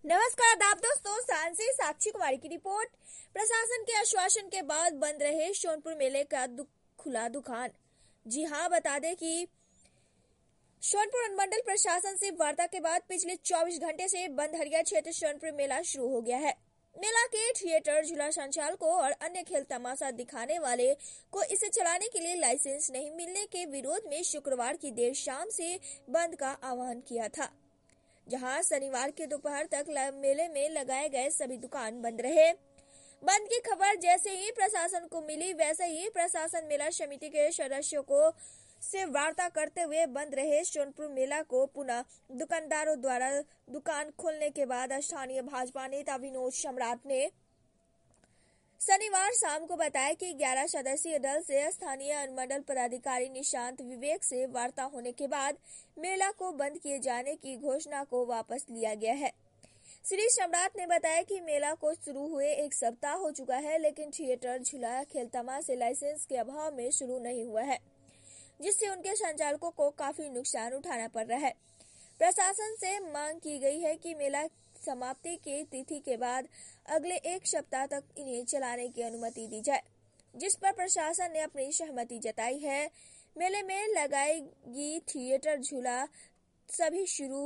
नमस्कार आदाब दोस्तों, सांझ से साक्षी कुमारी की रिपोर्ट। प्रशासन के आश्वासन के बाद बंद रहे सोनपुर मेले का खुला दुकान। जी हां, बता दें कि सोनपुर अनुमंडल प्रशासन से वार्ता के बाद पिछले 24 घंटे से बंद हरिया क्षेत्र सोनपुर मेला शुरू हो गया है। मेला के थिएटर, झूला संचालकों और अन्य खेल तमाशा दिखाने वाले को इसे चलाने के लिए लाइसेंस नहीं मिलने के विरोध में शुक्रवार की देर शाम से बंद का आह्वान किया था, जहां शनिवार के दोपहर तक मेले में लगाए गए सभी दुकान बंद रहे। बंद की खबर जैसे ही प्रशासन को मिली, वैसे ही प्रशासन मेला समिति के सदस्यों को से वार्ता करते हुए बंद रहे सोनपुर मेला को पुनः दुकानदारों द्वारा दुकान खोलने के बाद स्थानीय भाजपा नेता विनोद सम्राट ने शनिवार शाम को बताया कि 11 सदस्यीय दल से स्थानीय अनुमंडल पदाधिकारी निशांत विवेक से वार्ता होने के बाद मेला को बंद किए जाने की घोषणा को वापस लिया गया है। श्री सम्राट ने बताया कि मेला को शुरू हुए 1 सप्ताह हो चुका है, लेकिन थिएटर, झूला, खेल तमाशे लाइसेंस के अभाव में शुरू नहीं हुआ है, जिससे उनके संचालकों को काफी नुकसान उठाना पड़ रहा है। प्रशासन से मांग की गई है कि मेला समाप्ति की तिथि के बाद अगले 1 सप्ताह तक इन्हें चलाने की अनुमति दी जाए, जिस पर प्रशासन ने अपनी सहमति जताई है। मेले में लगाएगी थिएटर, झूला सभी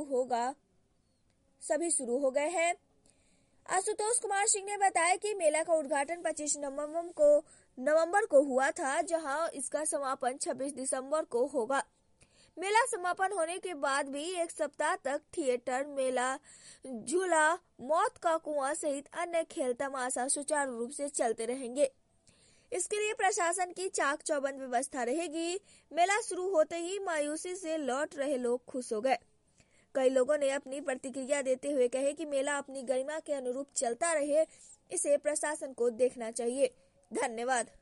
शुरू हो गए हैं। आशुतोष कुमार सिंह ने बताया कि मेला का उद्घाटन 25 नवंबर को हुआ था, जहां इसका समापन 26 दिसंबर को होगा। मेला समापन होने के बाद भी 1 सप्ताह तक थिएटर, मेला, झूला, मौत का कुआं सहित अन्य खेल तमाशा सुचारू रूप से चलते रहेंगे। इसके लिए प्रशासन की चाक चौबंद व्यवस्था रहेगी। मेला शुरू होते ही मायूसी से लौट रहे लोग खुश हो गए। कई लोगों ने अपनी प्रतिक्रिया देते हुए कहे कि मेला अपनी गरिमा के अनुरूप चलता रहे, इसे प्रशासन को देखना चाहिए। धन्यवाद।